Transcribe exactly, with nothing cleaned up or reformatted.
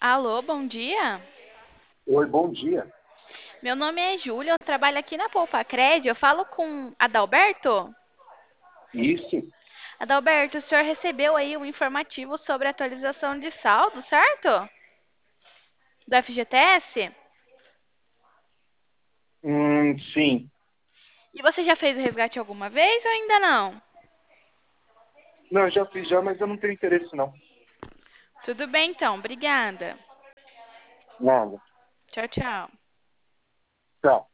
Alô, bom dia. Oi, bom dia. Meu nome é Júlia, eu trabalho aqui na Poupa Cred. Eu falo com Adalberto? Isso? Adalberto, o senhor recebeu aí um informativo sobre a atualização de saldo, certo? Do F G T S? Hum, sim. E você já fez o resgate alguma vez ou ainda não? Não, eu já fiz já, mas eu não tenho interesse não. Tudo bem então, obrigada. Nada. Tchau, tchau. Tchau.